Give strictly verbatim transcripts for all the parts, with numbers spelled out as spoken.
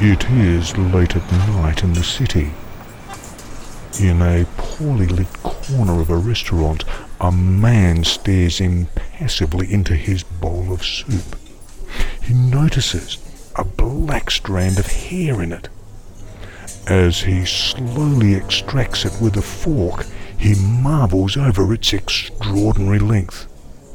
It is late at night in the city. In a poorly lit corner of a restaurant, a man stares impassively into his bowl of soup. He notices a black strand of hair in it. As he slowly extracts it with a fork, he marvels over its extraordinary length.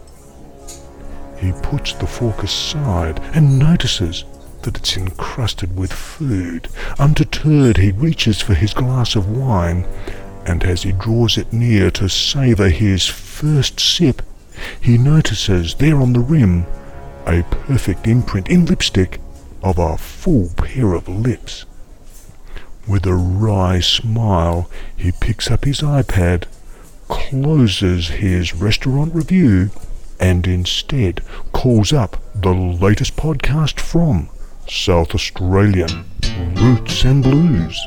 He puts the fork aside and notices that it's encrusted with food. Undeterred, he reaches for his glass of wine, and as he draws it near to savour his first sip, he notices there on the rim a perfect imprint in lipstick of a full pair of lips. With a wry smile, he picks up his iPad, closes his restaurant review, and instead calls up the latest podcast from South Australian Roots and Blues.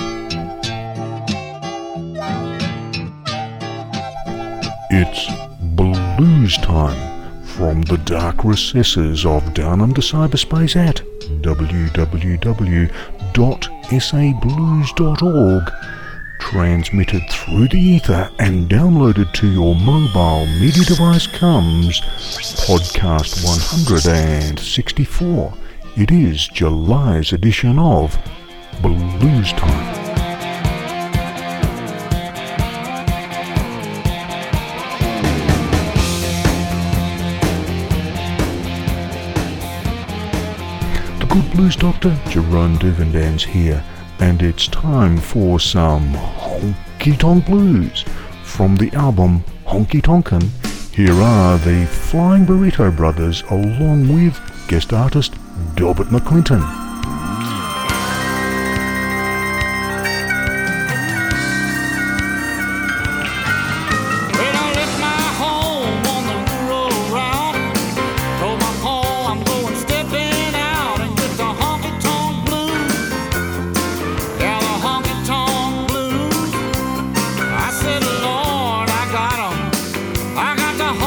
It's blues time from the dark recesses of Down Under Cyberspace at w w w dot s a blues dot org, transmitted through the ether and downloaded to your mobile media device comes podcast one hundred sixty-four. It is July's edition of Blues Time. The good blues doctor, Jerome Duvendans here, and it's time for some Honky Tonk Blues. From the album Honky Tonkin', here are the Flying Burrito Brothers along with guest artist Delbert McClinton.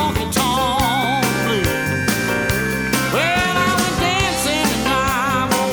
Well, I was dancing and I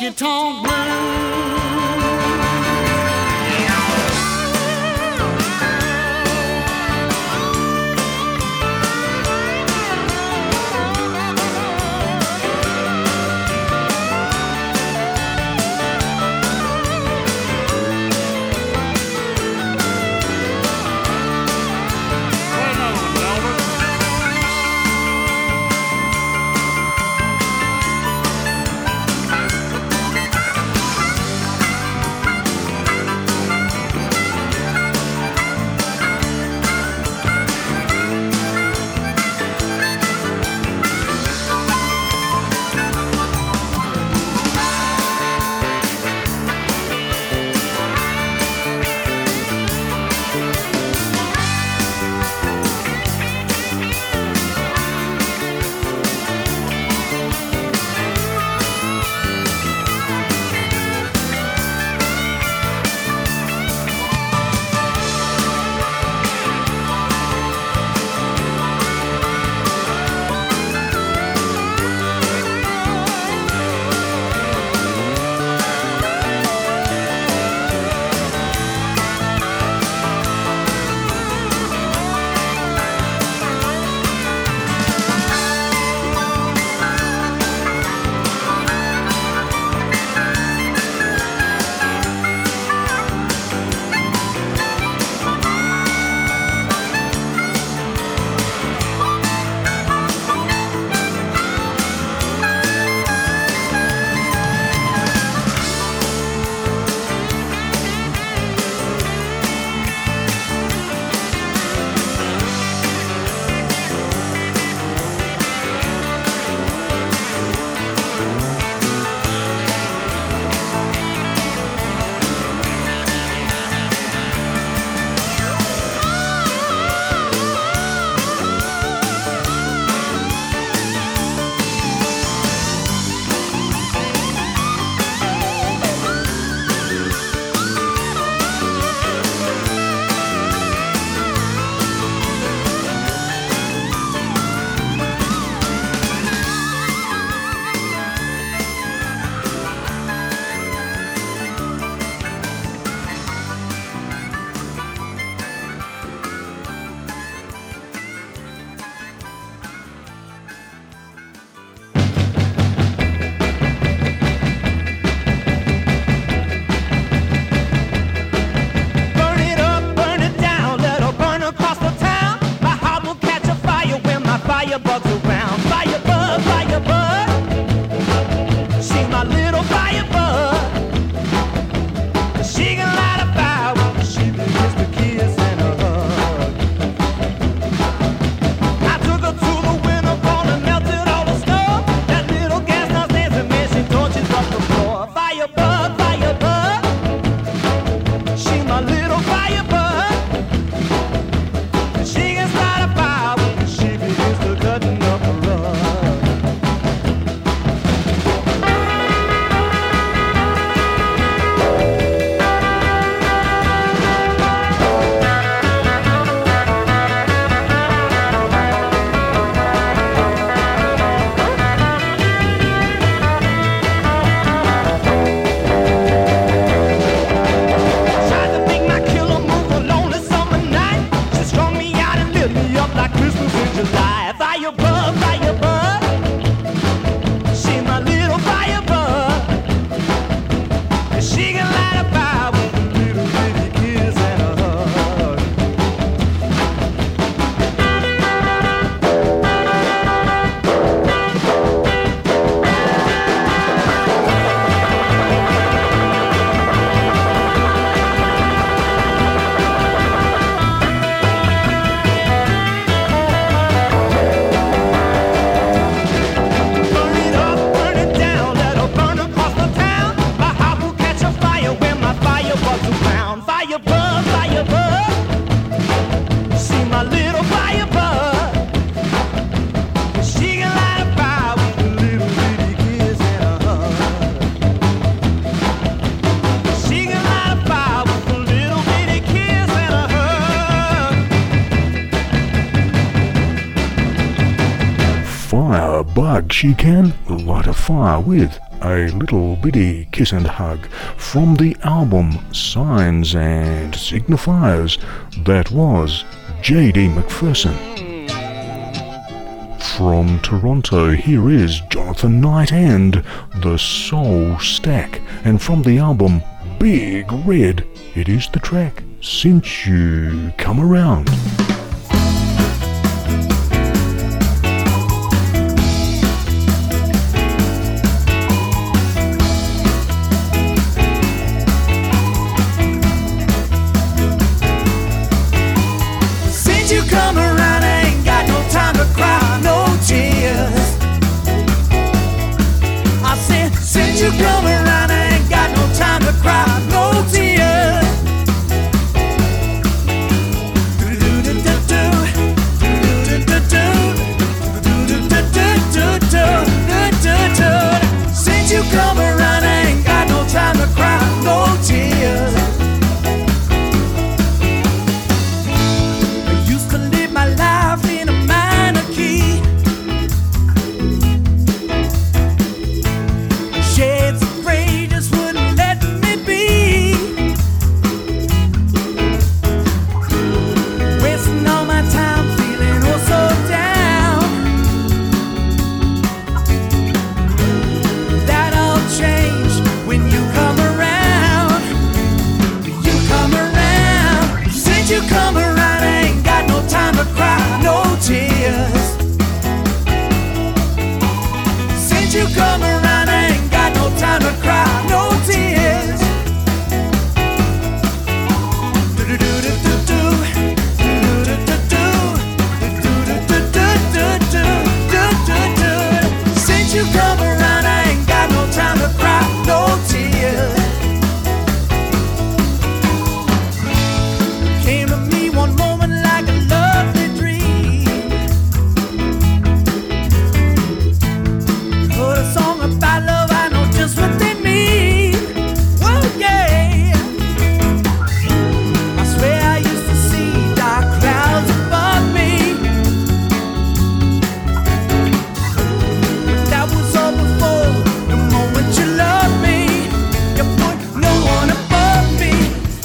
honky-tonk blues. Firebugs around, firebug, firebug. She's my little firebug. She can light a fire when she begins to kiss and a hug. I took her to the winter pond and melted all the snow. That little gas now stands and man, she torches up the floor. Firebug, firebug. She's my little firebug. She can start a fire when she begins to cutting up the rug. Tried to make my killer move a lonely summer night. She strung me out and lit me up like Christmas in July. Firebug, firebug. She's my little firebug. She can light a fire with a little bitty kiss and a hug. Burn it up, burn it down, let her burn across the town. My heart will catch a fire when my firebugs around. Firebug, firebug. She's my little firebug. She can light a fire with a little bitty kiss and a hug. She can light a fire with a little bitty kiss and a hug. Firebug she can light a fire with. A Little Bitty Kiss and Hug from the album Signs and Signifiers. That was J D McPherson. From Toronto, here is Jonathan Knight and The Soul Stack. And from the album Big Red, it is the track Since You Come Around. Come around, I ain't got no time to cry, no tears. I said, since you come around, I ain't got no time to cry, no tears. Since you come around, I ain't got no time to cry, no tears. You come around, I ain't got no time to cry, no tears. Since you come around, I ain't got no time to cry, no tears. Came to me one moment like a lovely dream. Put a song about love, I know just what they mean. Whoa, yeah. I swear I used to see dark clouds above me, but that was all before the moment you loved me. You put no one above me.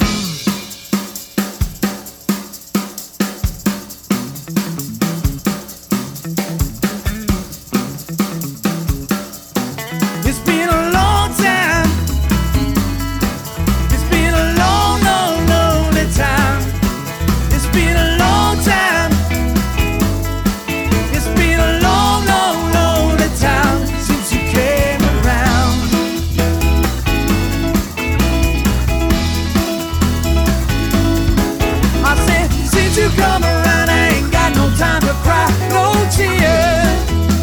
It's been a long time. It's been a long, long, lonely time. It's been a long time. It's been a long, long, lonely time since you came around. I said, since you come around, I ain't got no time to cry, no tears.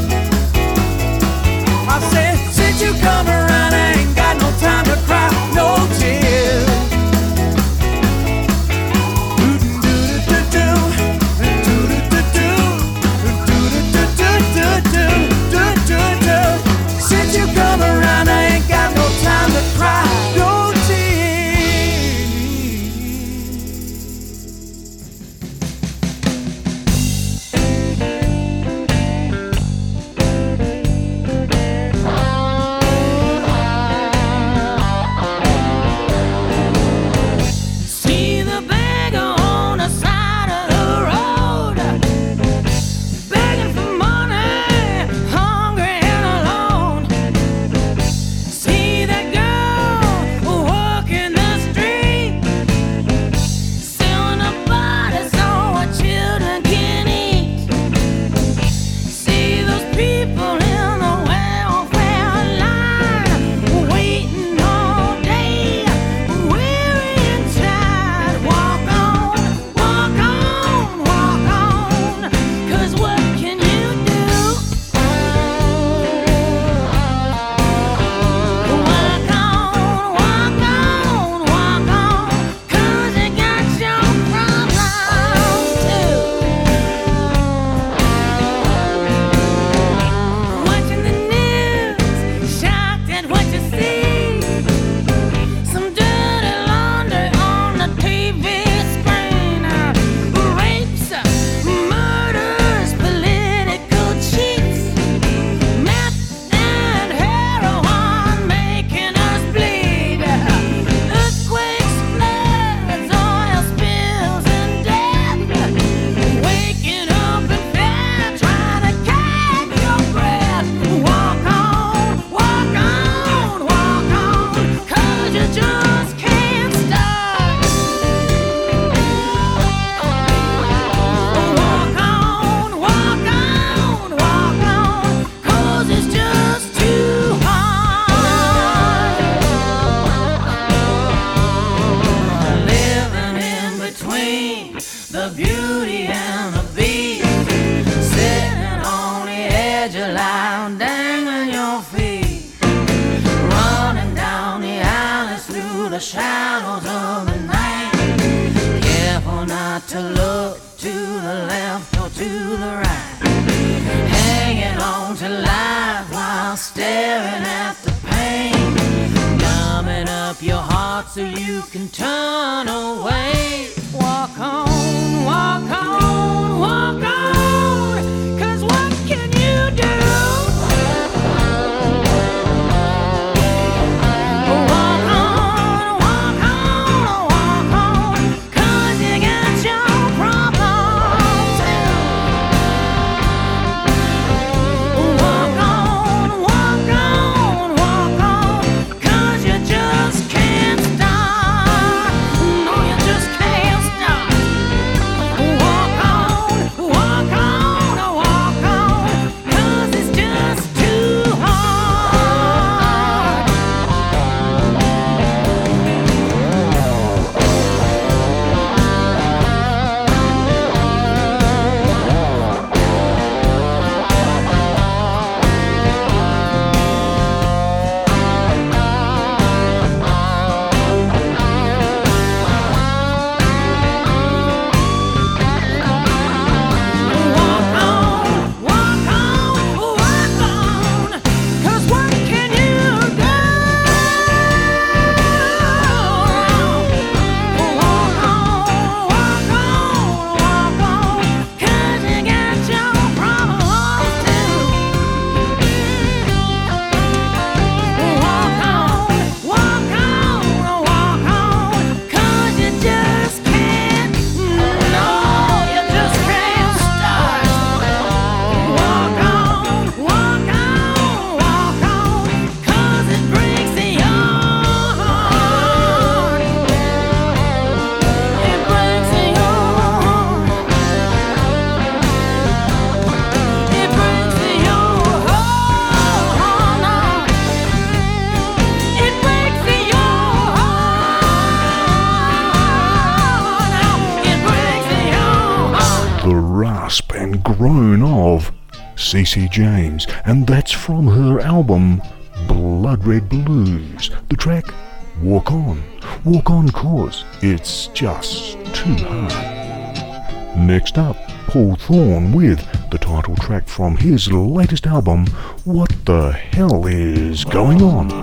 I said, since you come around, I ain't got no time to cry, no tears. Since you come around, I ain't got no time to cry, no tears. the shadows of the night. Careful not to look to the left or to the right. Hanging on to life while staring at the pain. Numbing up your heart so you can turn away. Walk on, walk on, walk on. 'Cause what can you do? Groan of C C James, and that's from her album Blood Red Blues. The track Walk On. Walk On 'cause it's just too hard. Next up, Paul Thorne with the title track from his latest album, What the Hell Is Going On?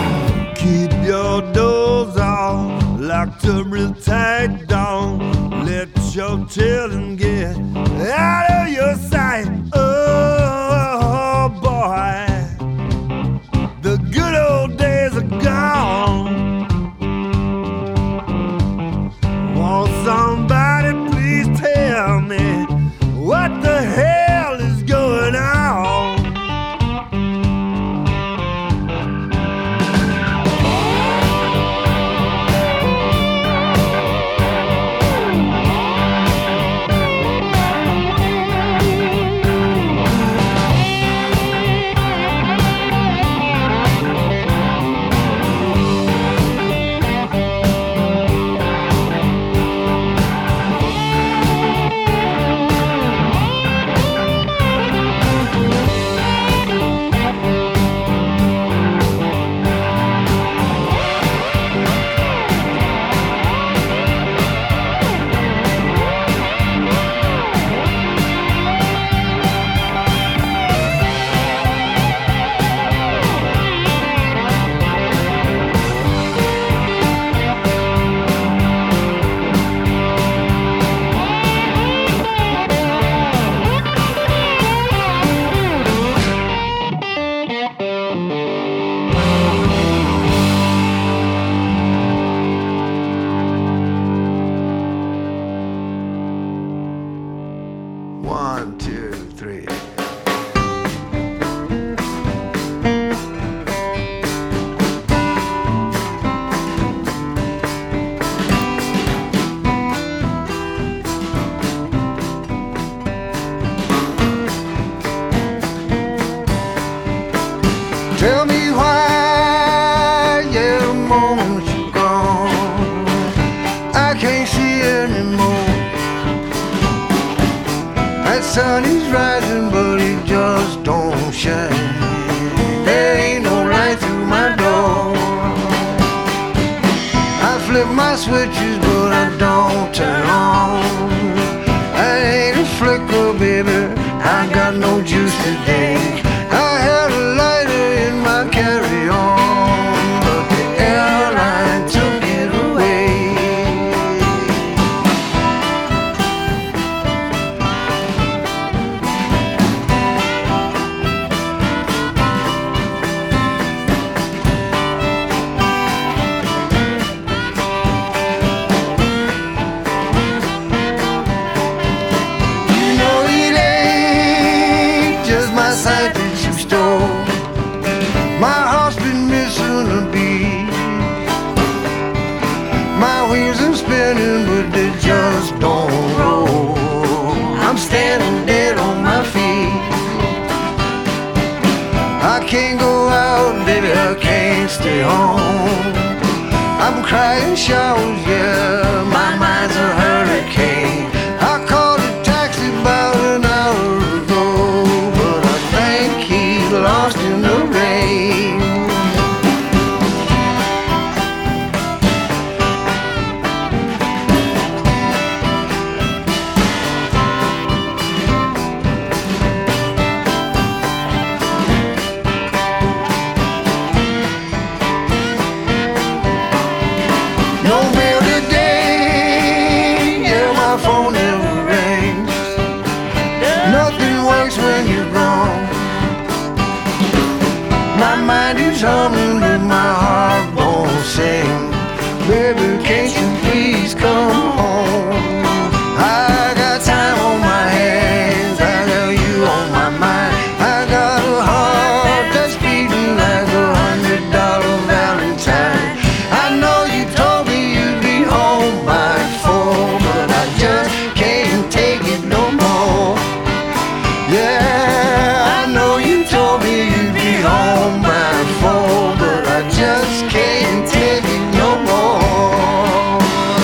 Keep your doors off, locked up real tight down. Let get your tail and get out of your sight. Oh boy, the good old days are gone. Won't somebody please tell me what the hell is going on? One, two, three. Tell me why, yeah, the moment you're gone, I can't see anymore. That sun is rising, but it just don't shine. There ain't no light through my door. I flip my switches, but I don't turn on. I ain't a flicker, baby, I got no juice today. I had a lighter in my carry-on, but the airline took it away. You know it ain't just my sight that you stole. My heart's been missing a beat. My wheels are spinning, but they just don't roll. I'm standing dead on my feet. I can't go out, baby, I can't stay home. I'm crying showers, yeah, my mind's a hurricane. I called a taxi about an hour ago, but I think he lost in the rain. No mail today, yeah, my phone never rings. Nothing works when you're gone. My mind is humming, but my heart won't sing. Baby, can't you please come home? I got time on my hands, I got you on my mind. I got a heart that's beating like a hundred dollar Valentine. I know you told me you'd be home by four, but I just can't take it no more. Yeah, I know you told me you'd be home by four, but I just can't take it no more.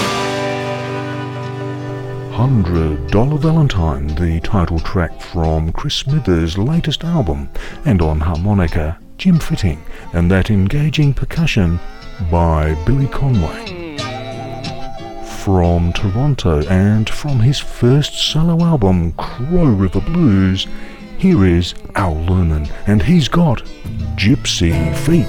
Hundred Dollar Valentine, the title track from Chris Smithers' latest album, and on harmonica, Jim Fitting, and that engaging percussion by Billy Conway. From Toronto and from his first solo album, Crow River Blues, here is Al Lerman, and he's got Gypsy Feet.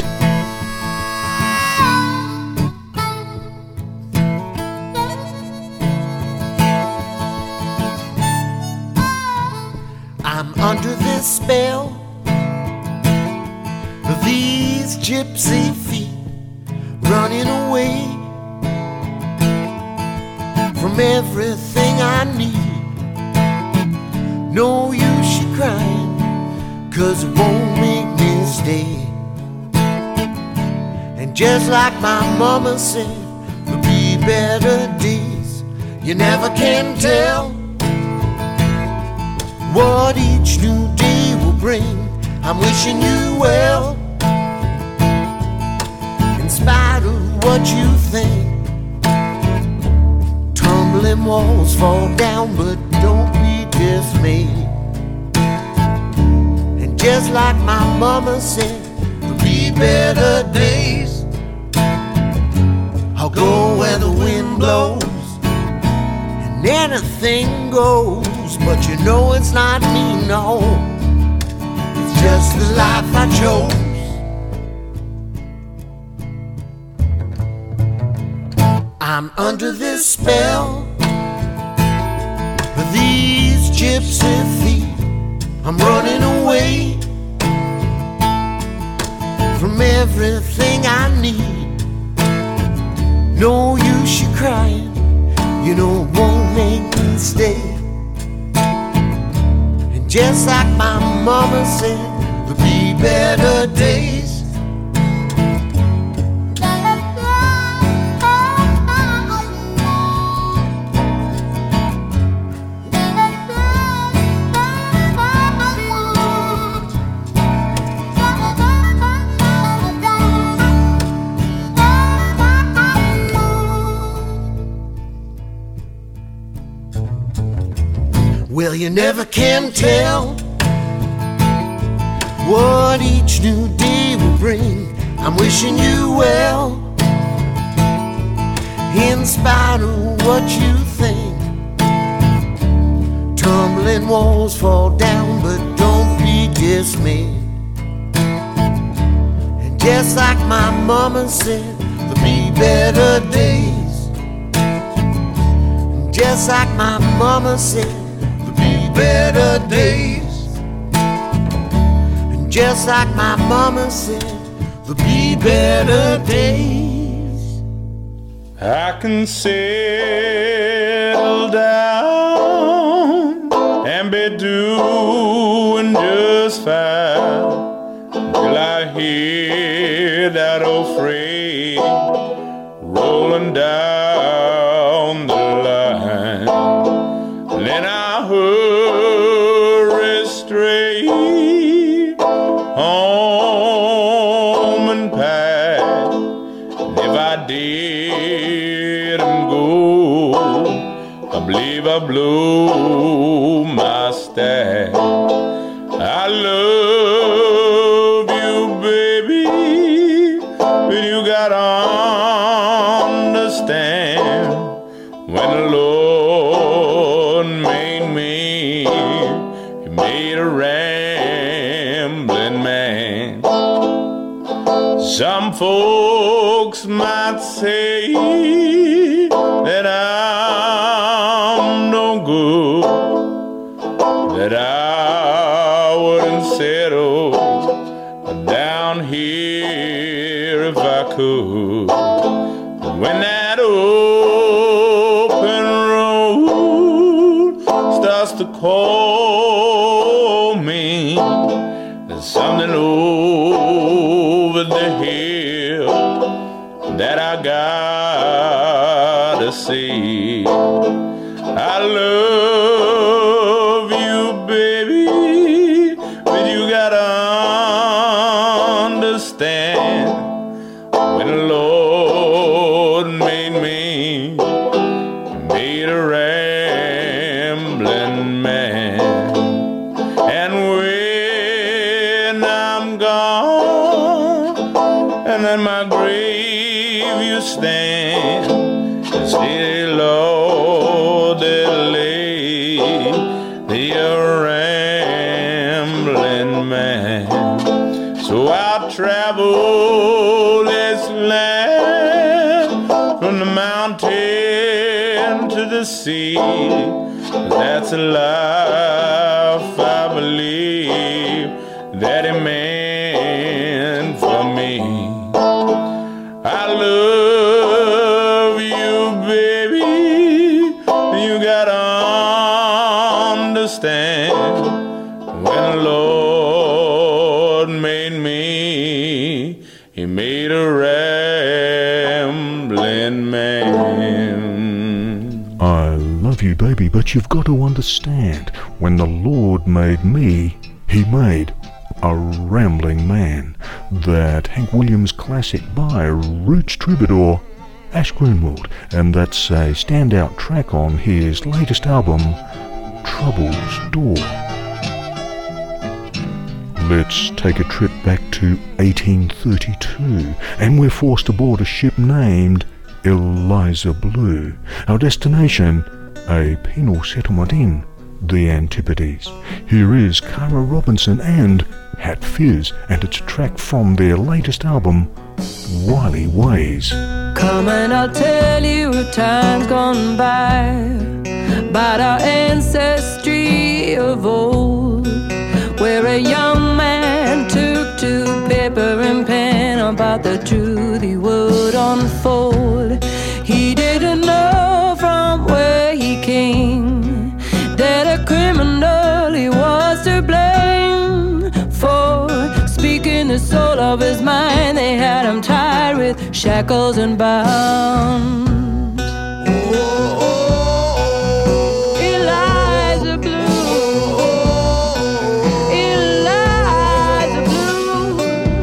this spell of these gypsy feet running away from everything I need. No use you crying, 'cause it won't make me stay. And just like my mama said, there'll be better days. You never can tell what each new day will bring. I'm wishing you well, in spite of what you think. Tumbling walls fall down, but don't be dismayed. And just like my mama said, there'll be better days. I'll go where the wind blows, and anything goes. But you know it's not me, no. It's just the life I chose. I'm under this spell of these gypsy feet. I'm running away from everything I need. No use you crying, you know it won't make me stay. And just like my mama said, there'll be better days. Well, you never can tell what each new day will bring. I'm wishing you well, in spite of what you think. Tumbling walls fall down, but don't be dismayed. And just like my mama said, there'll be better days. And just like my mama said, better days. And just like my mama said, there'll be better days. I can settle down and be doing just fine till I hear that old freight rolling down the line. Then I hurry straight home and pack. And if I didn't go, I believe I blew my stack. I love you, baby, but you gotta understand, when the Lord made me, He made a rambling man. Some folks might say that I'm no good, that I wouldn't settle down here if I could. But when that open road starts to call me, there's something over the hill that I gotta see. I love you, baby, but you gotta understand, when the Lord made me, He made a rambling man. And when I'm gone, and in my grave you stand, say, Lord, they'll lay the rambling man. So I'll travel this land from the mountain to the sea. That's a life I believe man. I love you, baby, but you've got to understand, when the Lord made me, he made a rambling man. That Hank Williams classic by Roots Troubadour, Ash Greenwald, and that's a standout track on his latest album, Trouble's Door. Let's take a trip back to eighteen thirty-two, and we're forced aboard a ship named Eliza Blue. Our destination, a penal settlement in the Antipodes. Here is Cara Robinson and Hat Fizz, and it's a track from their latest album, Wily Ways. Come and I'll tell you of times gone by, about our ancestry of old, where a young man took to paper and pen about the truth he would unfold. He didn't know from where he came that a criminal he was to blame for speaking the soul of his mind. They had him tied with shackles and bound. Eliza Blue, Eliza Blue.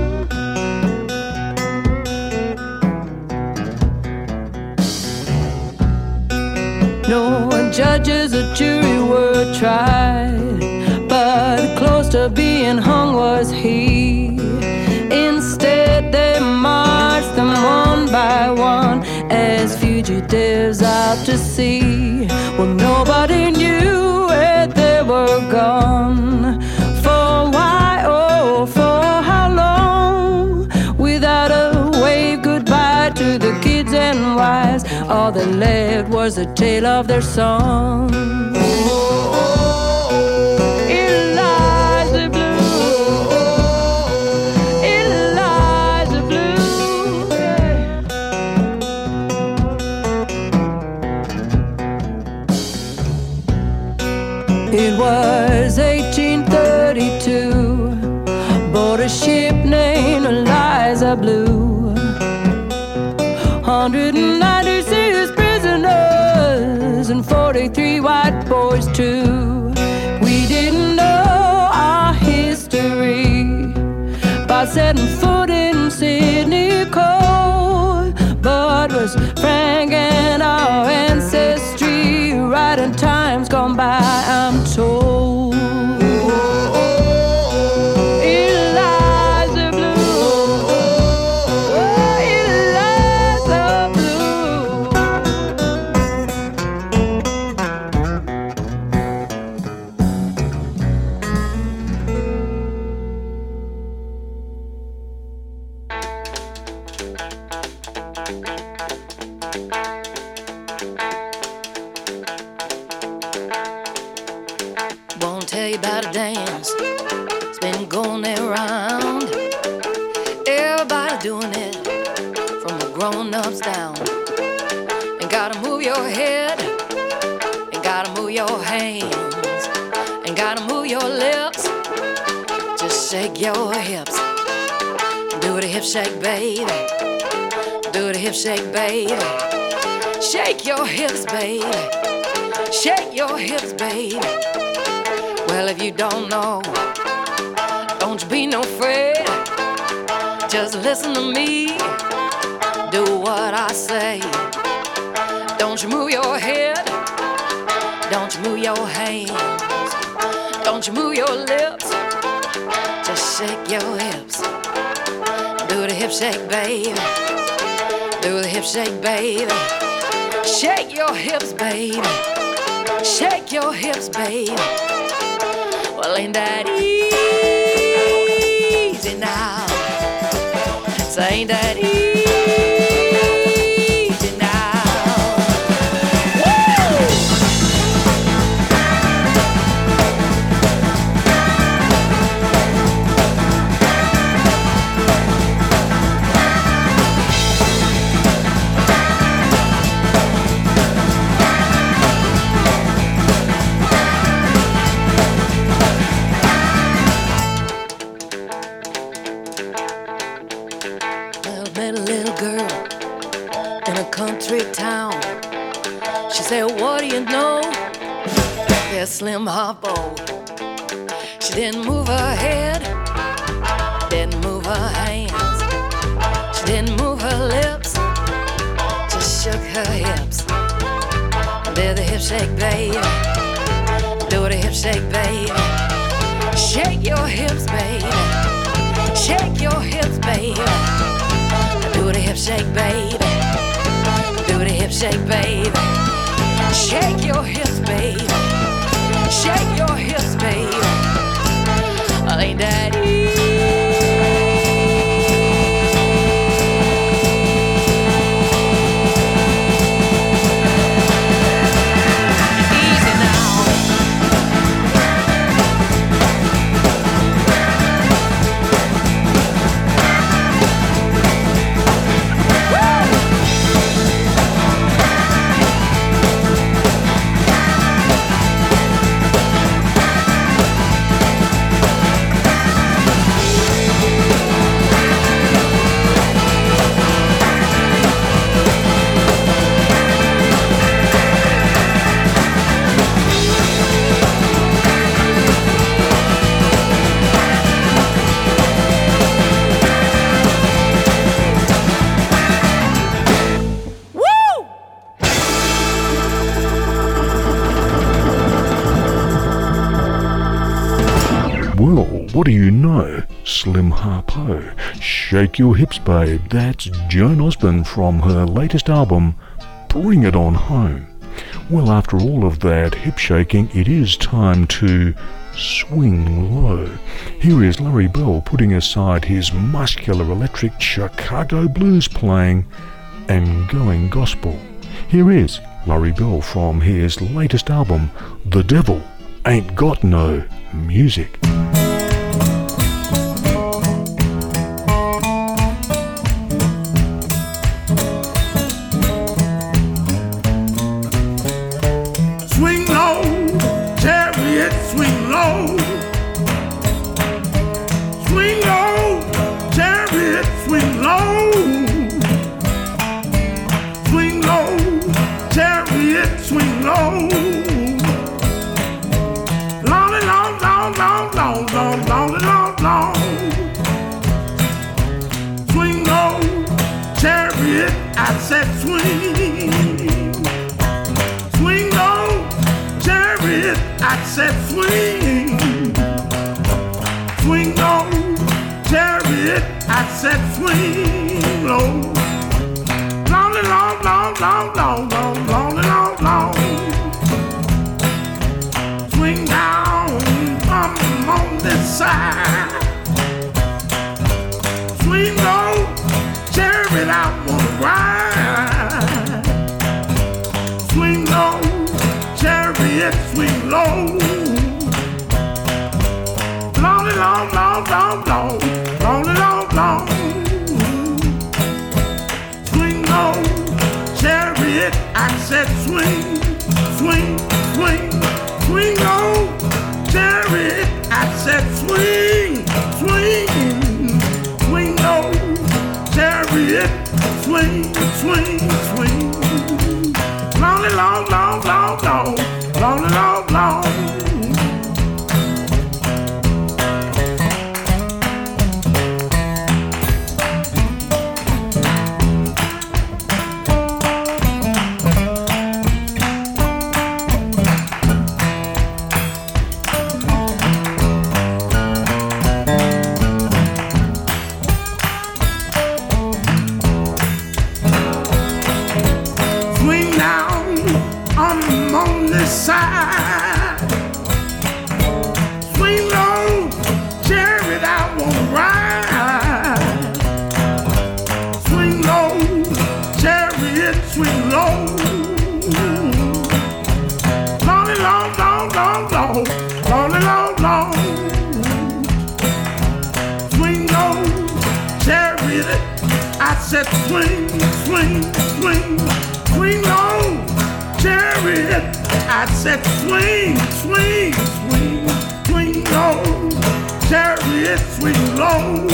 No judges or jury were tried, but close to being hung was he. Instead they marched them one by one as fugitives out to sea. Well, nobody knew where they were gone, for why, oh, for how long, without a wave goodbye to the kids and wives. All that left was the tale of their song. Eliza Blue, Eliza Blue, yeah. It was eighteen thirty-two, aboard a ship named Eliza Blue. one hundred ninety-six prisoners and forty-three white boys too. We didn't know our history by setting foot in Sydney Cove, but was frank and our ancestry right in times gone by, I'm told. Eliza Blue, oh, Eliza Blue. Won't tell you about a dance, it's been going around. Everybody doing it, from the grown-ups down. And gotta move your head, and gotta move your hands, and gotta move your lips. Just shake your hips, do the hip shake, baby. Do the hip shake, baby. Shake your hips, baby. Shake your hips, baby. Well, if you don't know, don't you be no afraid. Just listen to me, do what I say. Don't you move your head, don't you move your hands, don't you move your lips. Just shake your hips, do the hip shake, baby. Do the hip shake, baby. Shake your hips, baby. Shake your hips, baby. Well, ain't that easy now? So ain't that easy now? Well, met a little girl said, what do you know? There's Slim Harpo. She didn't move her head, didn't move her hands, she didn't move her lips, just shook her hips. Did the hip shake, baby. Do the hip shake, baby. Shake your hips, baby. Shake your hips, baby. Do the hip shake, baby. Do the hip shake, baby. Shake your hips, baby. Shake your hips, baby. Ain't that easy? Well, what do you know? Slim Harpo. Shake Your Hips, Babe. That's Joan Osborne from her latest album, Bring It On Home. Well, after all of that hip shaking, it is time to swing low. Here is Larry Bell putting aside his muscular electric Chicago blues playing and going gospel. Here is Larry Bell from his latest album, The Devil Ain't Got No Music. Swing low, chariot, swing low. Swing low, chariot, swing low. Swing low, chariot, swing low. Long, long, long, long, long, long, long, long, long. Swing low, chariot, I said swing. Swing low, chariot, I said swing. Swing low, chariot, I said swing low. Long, long, long, long, long, long, long, long, long. Swing down, I'm on this side. Swing low, chariot, I wanna ride. Swing low, chariot, swing low. Long, long, long, long, long, long, long, long. Swing low, chariot, I said swing, swing, swing. Swing low, chariot, I said swing, swing. Swing low, chariot, swing, swing, swing. Long, long, long, long, long, long, long, long. Swing down, I'm on this side. Swing low, chariot, I wanna ride. Swing low, chariot, swing low. Long, long, long, long, long, long, long, long. Swing low, chariot, I said swing, swing, swing. Swing low, chariot, I said swing, swing, swing. Swing low, chariot, swing low.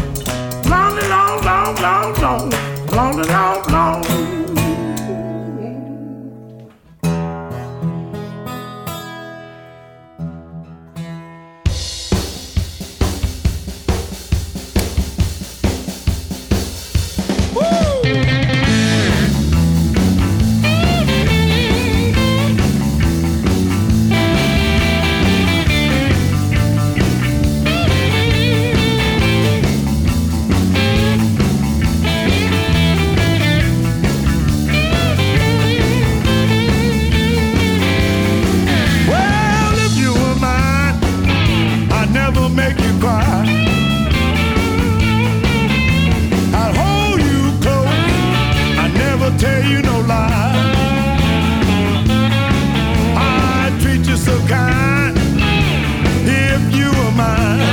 Long, long, long, long, long, long, long, long. tell you no lie. I'd treat you so kind if you were mine.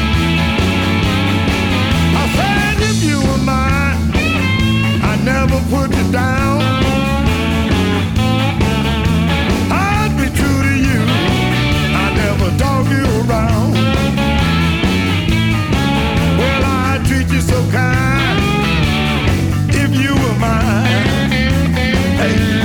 I said if you were mine, I'd never put you down. I'd be true to you, I'd never dog you around. Well, I'd treat you so kind if you were mine. Hey.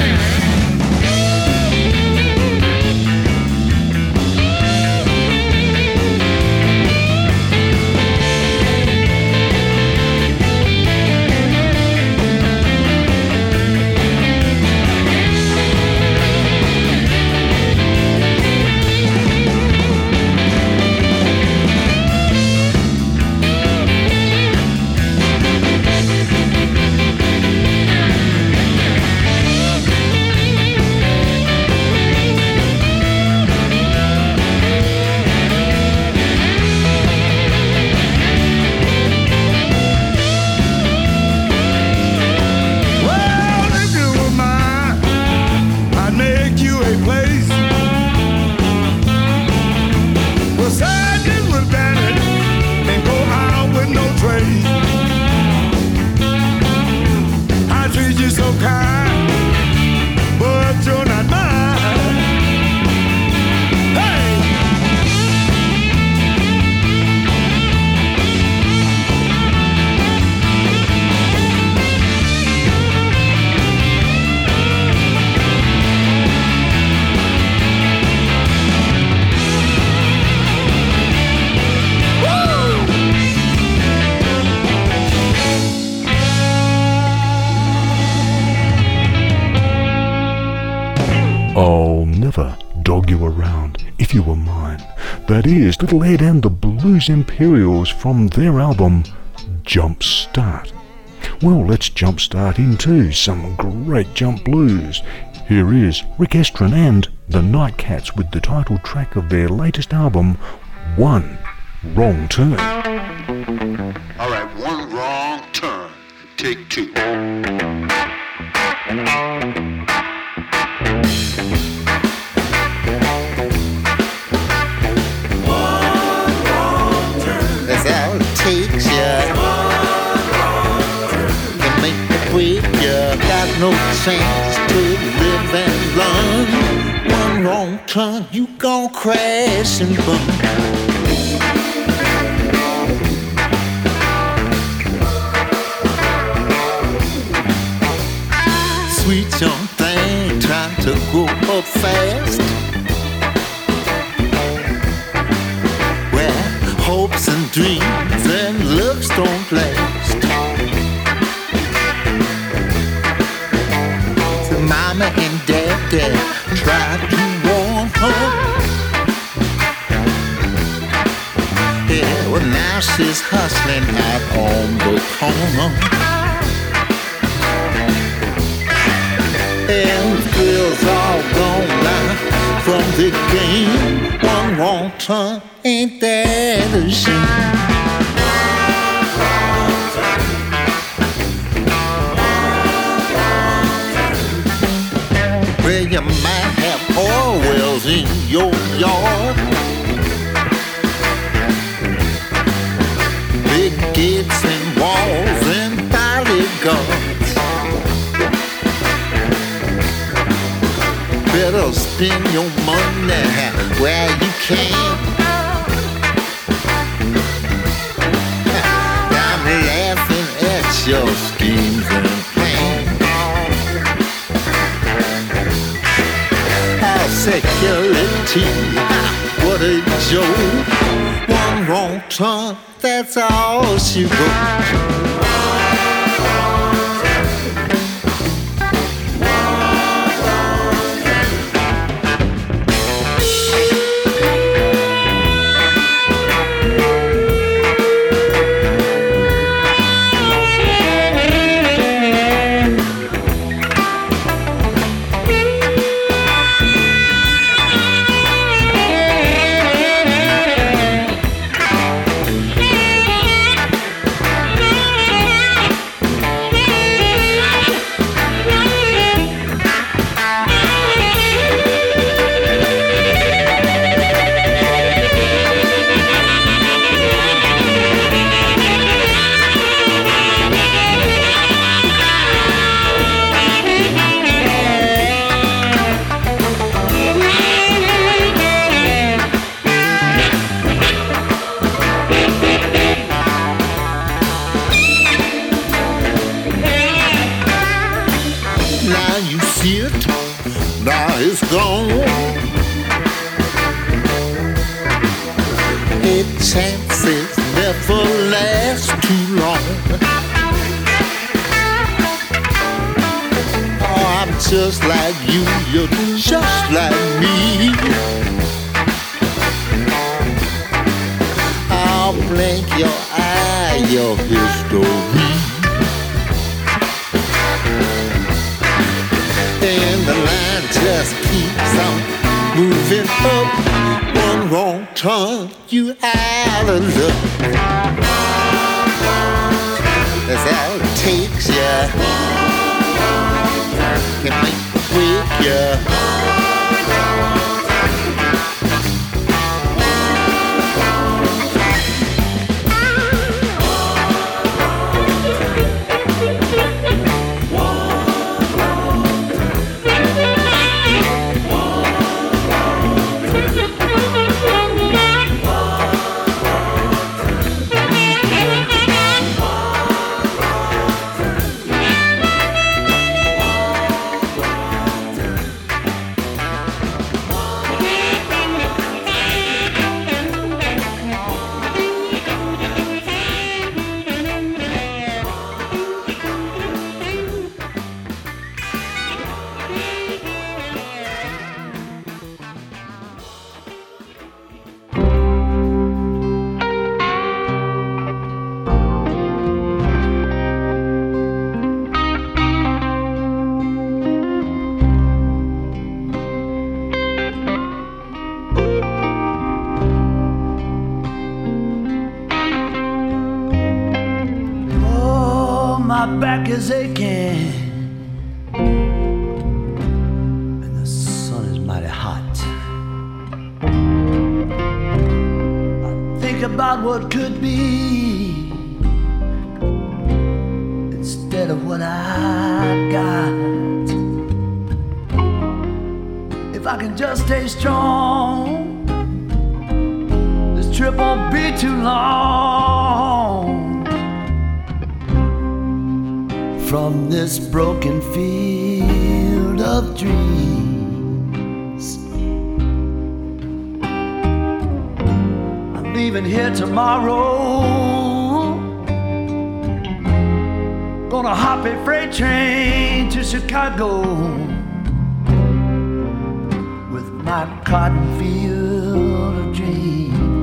I'll never dog you around if you were mine. That is Little Ed and the Blues Imperials from their album Jump Start. Well, let's jump start into some great jump blues. Here is Rick Estrin and the Nightcats with the title track of their latest album, One Wrong Turn. All right, one wrong turn. Take two. That's all it takes, yeah. To make the break, yeah. Got no chance to live and learn. One wrong turn, you gon' crash and burn. Sweet young thing trying to grow up fast, where hopes and dreams and looks don't last. So mama and daddy tried to warn her. Yeah, well now she's hustling out on the corner. And thrills all gone now from the game. One wrong turn, ain't that a shame? Well, you might have oil wells in your yard, big gates and walls and bodyguards. Better spend your money where you can. I'm laughing at your schemes and plans. Our security, what a joke. One wrong turn, that's all she wrote. it, now it's gone. It chances never last too long. Oh, I'm just like you, you're just like me. I'll blink your eye, your history. And the line just keeps on moving up. One wrong turn, you out of luck. That's all it takes, yeah. Can make a break, yeah. Is aching and the sun is mighty hot. I think about what could be instead of what I got. If I can just stay strong, this trip won't be too long. From this broken field of dreams, I'm leaving here tomorrow. Gonna hop a freight train to Chicago with my cotton field of dreams.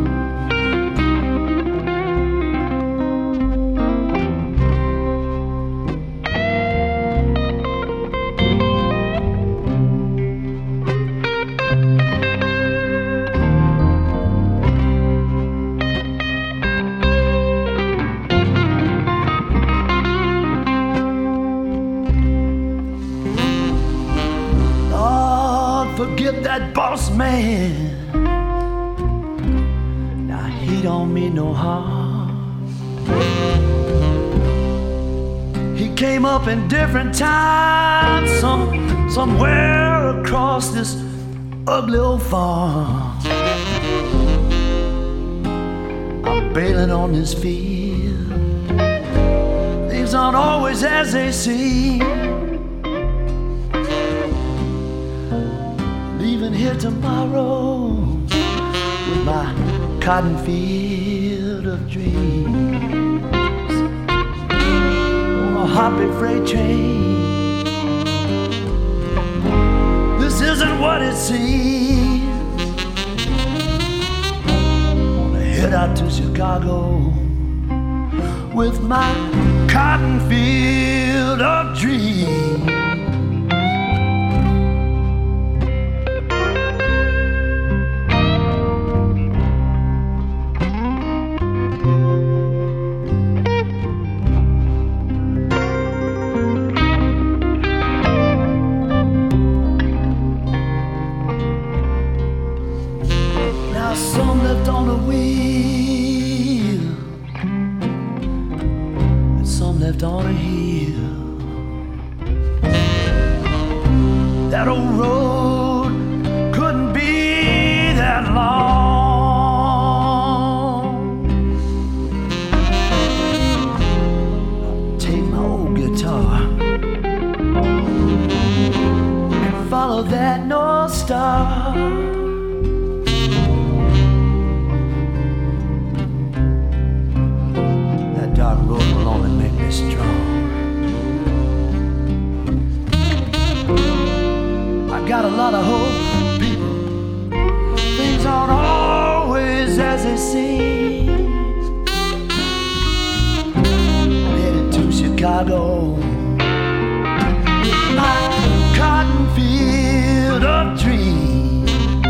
Forgive that boss man. Now he don't mean no harm. He came up in different times, some somewhere across this ugly old farm. I'm bailing on this field. Things aren't always as they seem. Leaving here tomorrow with my cotton field of dreams. On a hoppy freight train. This isn't what it seems. Gonna head out to Chicago with my cotton field of dreams. Some left on the wheel, and some left on a hill. That old road couldn't be that long. I'll take my old guitar, follow that North Star. That dark road will only make me strong. I got a lot of hope, people. Things aren't always as they seem. I'm headed to Chicago. My cotton field of dreams.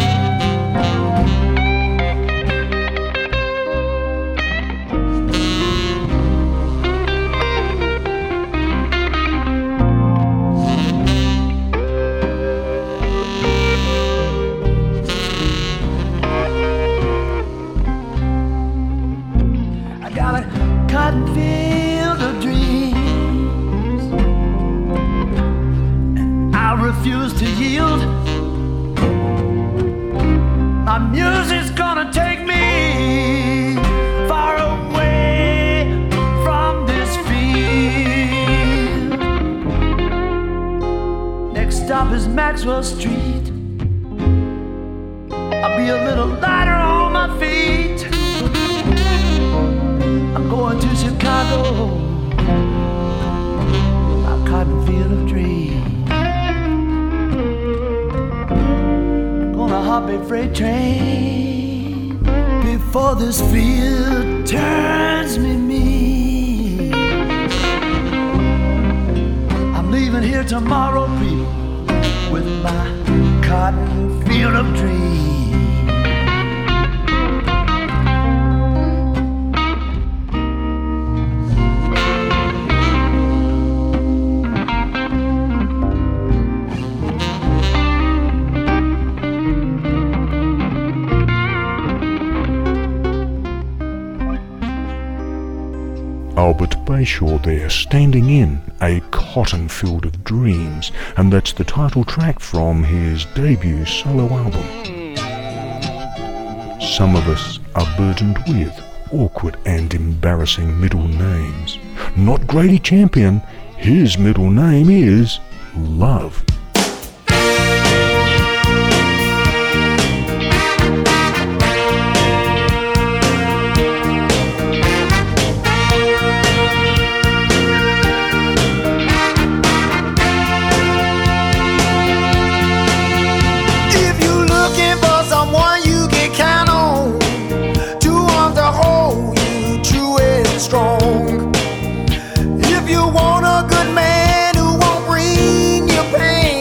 I got a cotton field of dreams. I refuse to yield. My music's gonna take me far away from this field. Next stop is Maxwell Street. I'll be a little lighter on my feet. I'm going to Chicago, my cotton field of dreams. Gonna hop a freight train before this field turns me mean. I'm leaving here tomorrow, people, with my cotton field of dreams. Albert Bayshaw there, standing in a cotton field of dreams, and that's the title track from his debut solo album. Some of us are burdened with awkward and embarrassing middle names. Not Grady Champion, his middle name is Love. Strong. If you want a good man who won't bring you pain,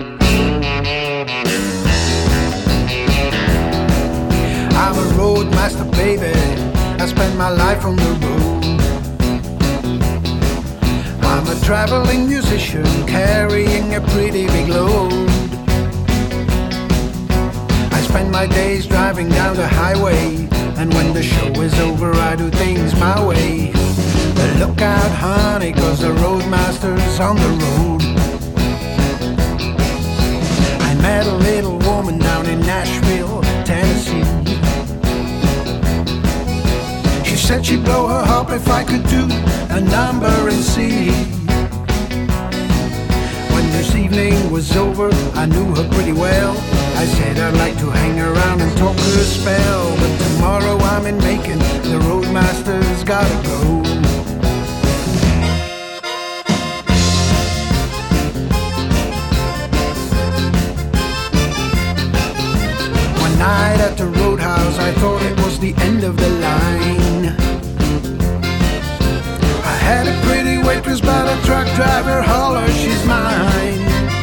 I'm a roadmaster, baby. I spend my life on the road. I'm a traveling musician carrying a pretty big load. I spend my days driving down the highway, and when the show is over I do things my way. But look out, honey, 'cause the roadmaster's on the road. I met a little woman down in Nashville, Tennessee. She said she'd blow her up if I could do a number in C. When this evening was over, I knew her pretty well. I said I'd like to hang around and talk to a spell, but tomorrow I'm in Macon, the roadmaster's gotta go. One night at the Roadhouse, I thought it was the end of the line. I had a pretty waitress, but a truck driver holler, she's mine.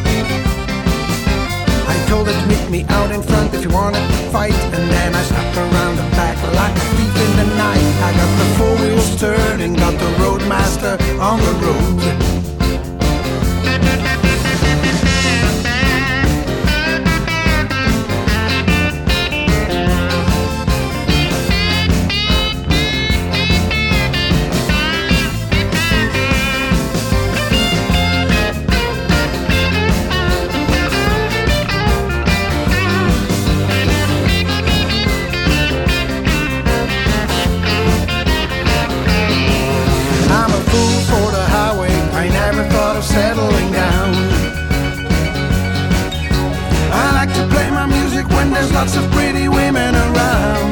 I told her to meet me out in front if you wanna fight, and then I snuck around the back like a thief in the night. I got the four wheels turning, got the roadmaster on the road. Settling down. I like to play my music when there's lots of pretty women around.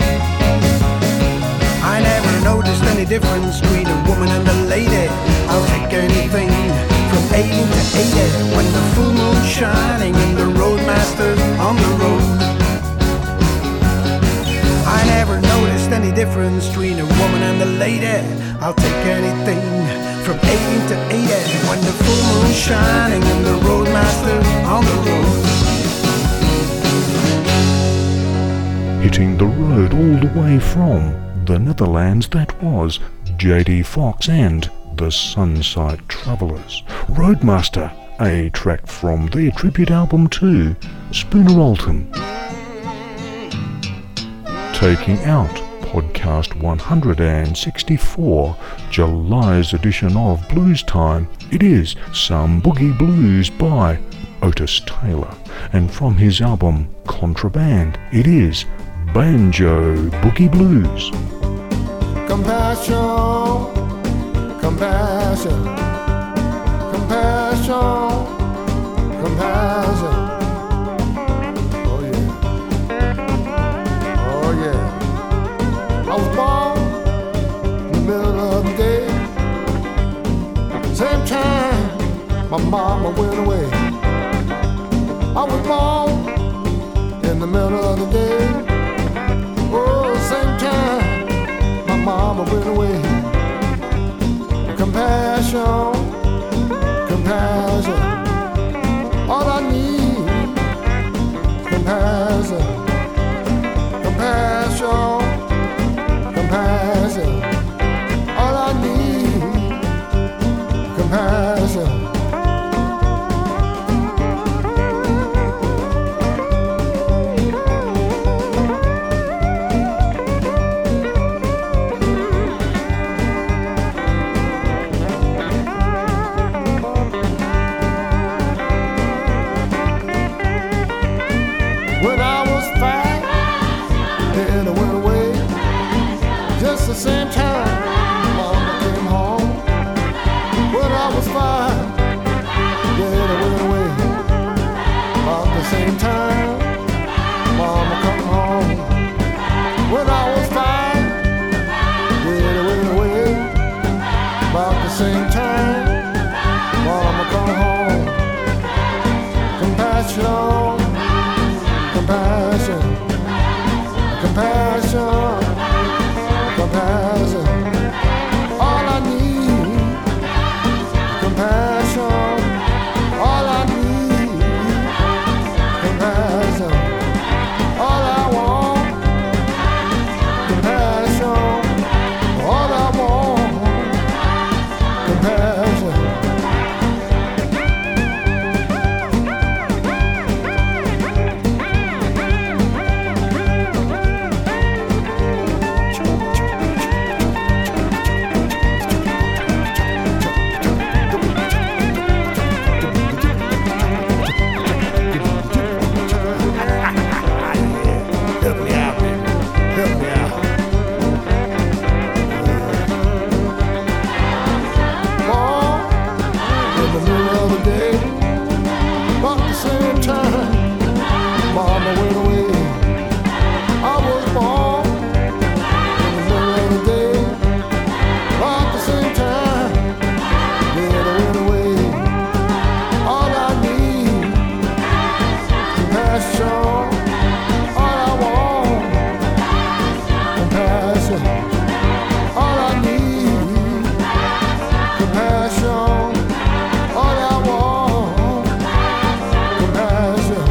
I never noticed any difference between a woman and a lady. I'll take anything from eighty to eighty. When the full moon's shining and the roadmaster's on the road. I never noticed any difference between a woman and a lady. I'll take anything from eighty to eighty, when the full moon's shining and the roadmaster on the road. Hitting the road all the way from the Netherlands, that was J D Fox and the Sunside Travelers. Roadmaster, a track from their tribute album to Spooner Alton. Taking out podcast one hundred sixty-four, July's edition of Blues Time, it is Some Boogie Blues by Otis Taylor, and from his album Contraband, it is Banjo Boogie Blues. Compassion, compassion, compassion, compassion. Oh yeah, oh yeah. I was born in the middle of the day. Same time my mama went away. I was born in the middle of the day. Oh, same time my mama went away. Compassion, compassion. All I need, compassion, compassion. Compassion, all I need, compassion. When I was five, then I went away. Just the same time Mama came home. When I was five, yeah, I went away. About the same time Mama come home. When I was five, yeah, I went away. About the same time Mama come home. Compassion, compassion, compassion. Compassion, all I need. Compassion, all I need. the same time, mama went away. I was born in the middle of the day. About the same time, then I went away. All I need, compassion. All I want, compassion. All I need, compassion. All I want, compassion.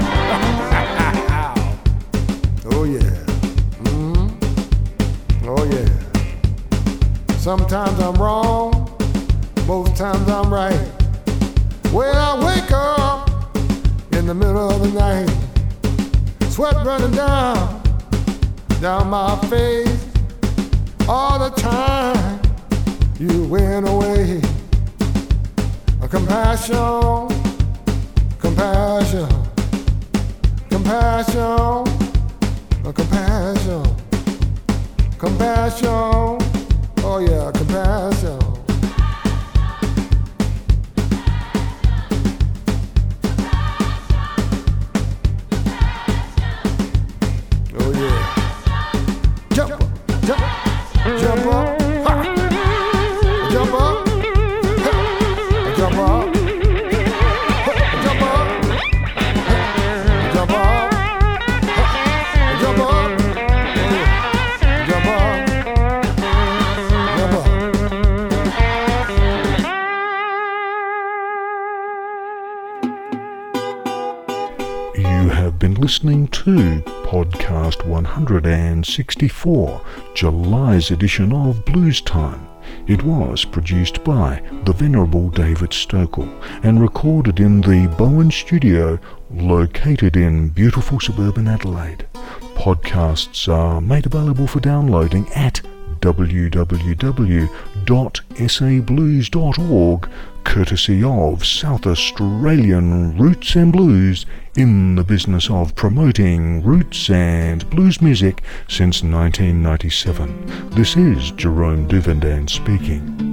Oh yeah. Mm-hmm. Oh yeah. Sometimes I'm wrong, most times I'm right. When I wake up in the middle of the night, sweat running down, down my face. All the time you went away. A compassion, compassion, compassion, a compassion, compassion. Oh yeah, compassion. Oh yeah. Jump up, jump, jump up, ha. Jump up, ha. Jump up, ha. Jump up, ha. Jump up, ha. Jump up, jump up, jump up. You have been listening to Podcast one hundred sixty-four, July's edition of Blues Time. It was produced by the Venerable David Stokel and recorded in the Bowen Studio located in beautiful suburban Adelaide. Podcasts are made available for downloading at w w w dot s a blues dot org, courtesy of South Australian Roots and Blues, in the business of promoting roots and blues music since nineteen ninety-seven. This is Jerome Duvendane speaking.